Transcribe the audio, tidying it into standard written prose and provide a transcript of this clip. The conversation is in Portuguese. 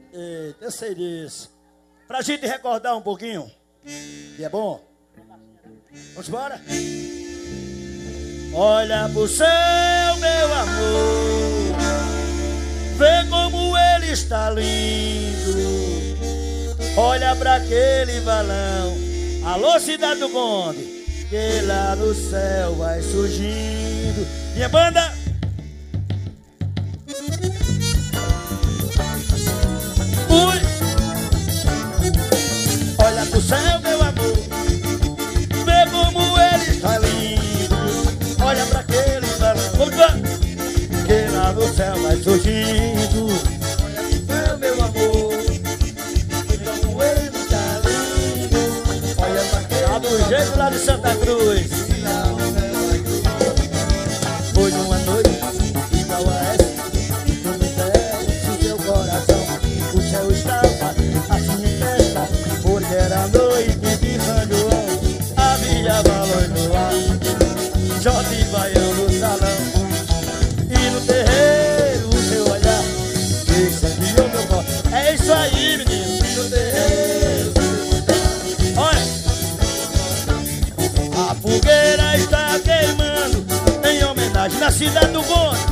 Eita, eu sei disso. Pra gente recordar um pouquinho, que é bom. Vamos embora? Olha pro céu, meu amor, vê como ele está lindo. Olha pra aquele balão, alô cidade do bonde, que lá no céu vai surgindo. Minha banda! Ui! Olha pro céu, meu amor, vê como ele está lindo. Olha pra aquele balão, que lá no céu vai surgindo. Olha pro céu, meu amor, vê como ele está lindo. Olha pra aquele balão, do jeito lá de Santa Cruz. Foi uma noite igual a essa, tu me desse seu coração. O céu estava assim em festa, porque era noite de São João. Havia balões no ar, shot e baião no salão. E no terreiro o seu olhar incendiou meu corpo. É isso aí, menino. E no terreiro o seu olhar. Olha, a fogueira está queimando em homenagem na cidade do bonde.